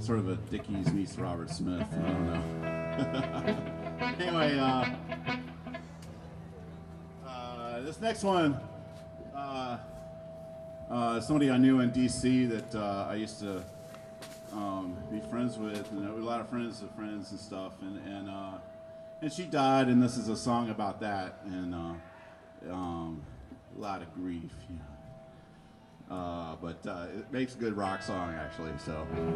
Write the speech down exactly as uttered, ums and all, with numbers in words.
sort of a Dickies meets Robert Smith. I don't know. Anyway, uh, uh, this next one, uh, uh, somebody I knew in D C that uh, I used to um, be friends with, and a lot of friends of friends and stuff, and and uh, and she died, and this is a song about that, and uh, um, a lot of grief, you know. Uh, but uh, it makes a good rock song, actually. So.